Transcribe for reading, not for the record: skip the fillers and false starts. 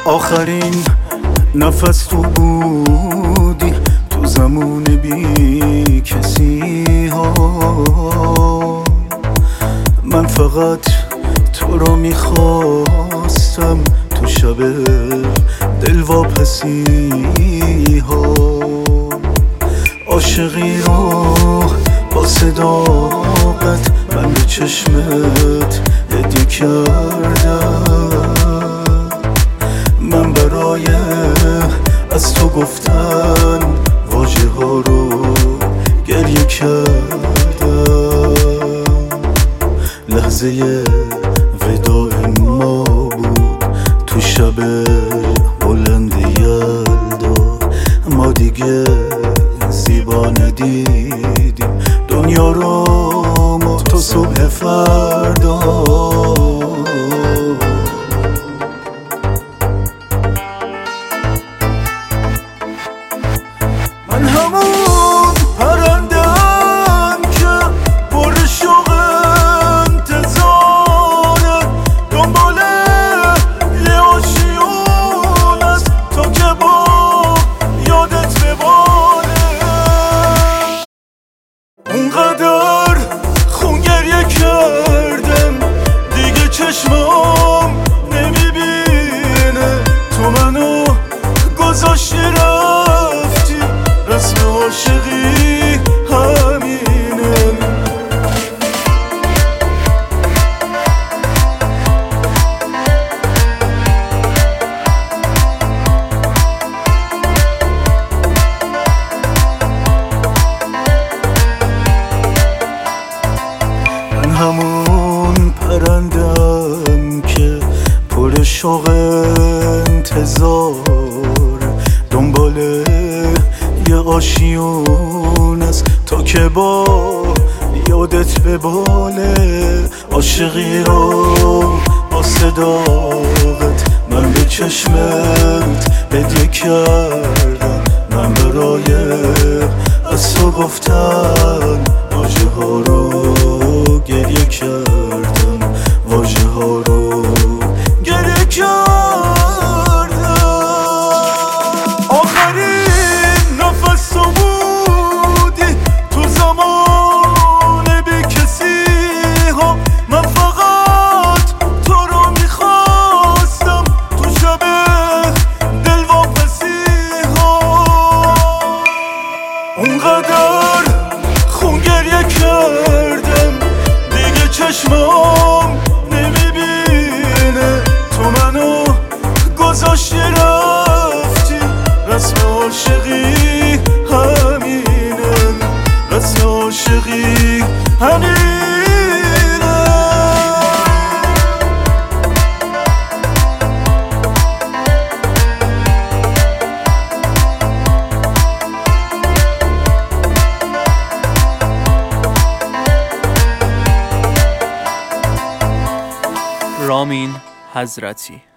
آخرین نفس تو بودی تو زمان بی کسی ها. من فقط تو رو میخواستم تو شب دلواپسی ها. عاشقی رو با صداقت من به چشمت هدیه کردم. من برای از تو گفتن واژه ها رو گریه کردم. لحظه وداع ما بود تو شب بلند یلدا. ما دیگه زیبا ندیدیم دنیا رو ما تا صبح فردا. من همون پرنده‌ام که پر شوق انتظاره، دنبال یه آشیون است تا که با یادت بباره. اونقدر خون گریه کردم دیگه چشمام نمیبینه. تو منو گذاشتی رفتی، رسم عاشقی همینه. من همون پرنده‌ام که پر شوق انتظار، دنبال یه آشیون است تا که با یادت بباله. عاشقی رو با صداقت من به چشمت هدیه کردم. من برای از تو گفتن واژه ها رو گریه کردم. واژه ها رو گریه کردم. آخرین نفس تو بودی تو زمان بی کسی ها. من فقط تو رو میخواستم تو شب دلواپسی ها. اونقدر خون گریه کردم دیگه چشمام نمیبینه. تو منو گذاشتی رفتی، رسم عاشقی همینه. رسم عاشقی همینه. رامین حضرتی.